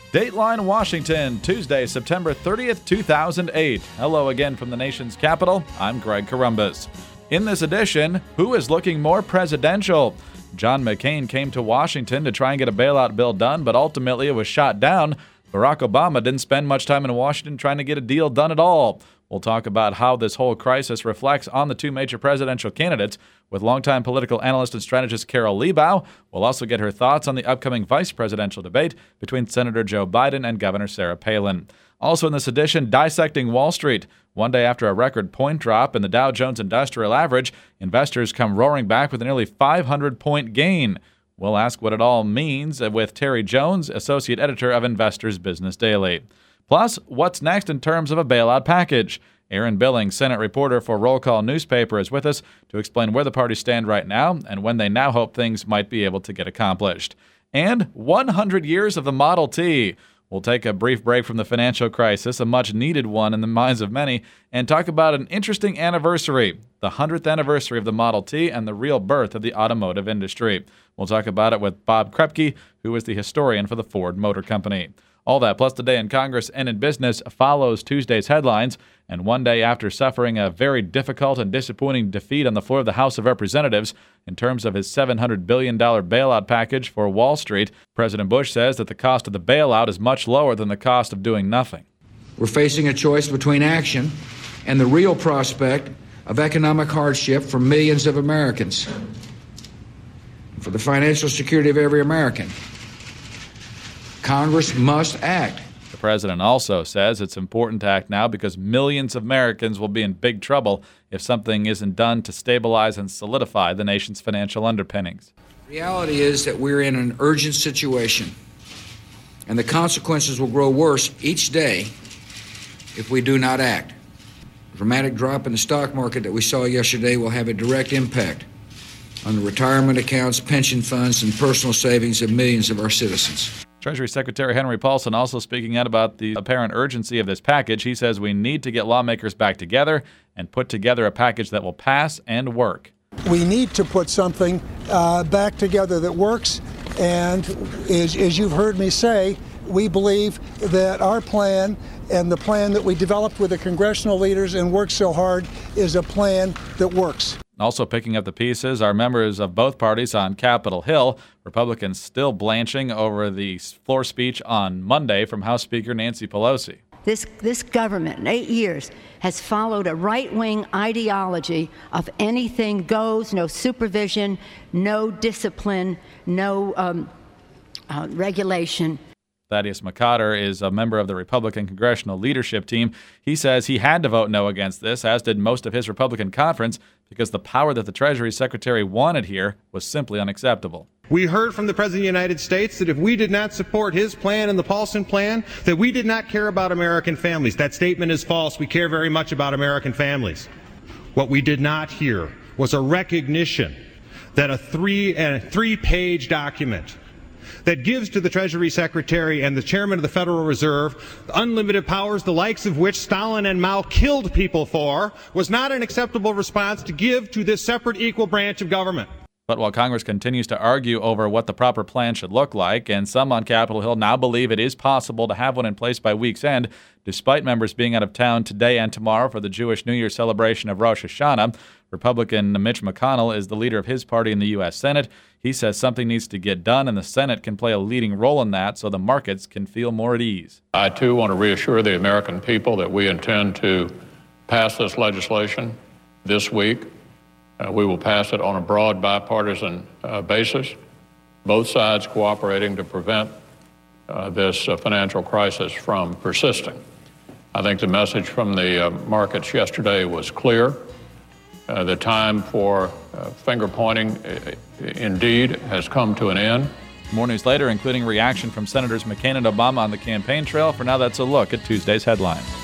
Dateline Washington, Tuesday, September 30th, 2008. Hello again from the nation's capital. I'm Greg Corombos. In this edition, who is looking more presidential? John McCain came to Washington to try and get a bailout bill done, but ultimately it was shot down. Barack Obama didn't spend much time in Washington trying to get a deal done at all. We'll talk about how this whole crisis reflects on the two major presidential candidates with longtime political analyst and strategist Carol Liebau. We'll also get her thoughts on the upcoming vice presidential debate between Senator Joe Biden and Governor Sarah Palin. Also in this edition, dissecting Wall Street. One day after a record point drop in the Dow Jones Industrial Average, investors come roaring back with a nearly 500-point gain. We'll ask what it all means with Terry Jones, associate editor of Investors Business Daily. Plus, what's next in terms of a bailout package? Aaron Billings, Senate reporter for Roll Call newspaper, is with us to explain where the parties stand right now and when they now hope things might be able to get accomplished. And 100 years of the Model T. We'll take a brief break from the financial crisis, a much-needed one in the minds of many, and talk about an interesting anniversary, the 100th anniversary of the Model T and the real birth of the automotive industry. We'll talk about it with Bob Krepke, who is the historian for the Ford Motor Company. All that, plus the day in Congress and in business, follows Tuesday's headlines. And one day after suffering a very difficult and disappointing defeat on the floor of the House of Representatives in terms of his $700 billion bailout package for Wall Street, President Bush says that the cost of the bailout is much lower than the cost of doing nothing. We're facing a choice between action and the real prospect of economic hardship for millions of Americans, for the financial security of every American. Congress must act. The president also says it's important to act now because millions of Americans will be in big trouble if something isn't done to stabilize and solidify the nation's financial underpinnings. Reality is that we're in an urgent situation, and the consequences will grow worse each day if we do not act. The dramatic drop in the stock market that we saw yesterday will have a direct impact on the retirement accounts, pension funds, and personal savings of millions of our citizens. Treasury Secretary Henry Paulson also speaking out about the apparent urgency of this package. He says we need to get lawmakers back together and put together a package that will pass and work. We need to put something back together that works, and as you've heard me say, we believe that our plan and the plan that we developed with the congressional leaders and worked so hard is a plan that works. Also picking up the pieces are members of both parties on Capitol Hill. Republicans still blanching over the floor speech on Monday from House Speaker Nancy Pelosi. This government, in 8 years, has followed a right-wing ideology of anything goes, no supervision, no discipline, no regulation. Thaddeus McCotter is a member of the Republican congressional leadership team. He says he had to vote no against this, as did most of his Republican conference, because the power that the Treasury Secretary wanted here was simply unacceptable. We heard from the President of the United States that if we did not support his plan and the Paulson plan, that we did not care about American families. That statement is false. We care very much about American families. What we did not hear was a recognition that a three-page document that gives to the Treasury Secretary and the Chairman of the Federal Reserve unlimited powers, the likes of which Stalin and Mao killed people for, was not an acceptable response to give to this separate equal branch of government. But while Congress continues to argue over what the proper plan should look like, and some on Capitol Hill now believe it is possible to have one in place by week's end, despite members being out of town today and tomorrow for the Jewish New Year celebration of Rosh Hashanah, Republican Mitch McConnell is the leader of his party in the U.S. Senate. He says something needs to get done, and the Senate can play a leading role in that so the markets can feel more at ease. I, too, want to reassure the American people that we intend to pass this legislation this week. We will pass it on a broad bipartisan basis, both sides cooperating to prevent this financial crisis from persisting. I think the message from the markets yesterday was clear. The time for finger-pointing indeed has come to an end. More news later, including reaction from Senators McCain and Obama on the campaign trail. For now, that's a look at Tuesday's headlines.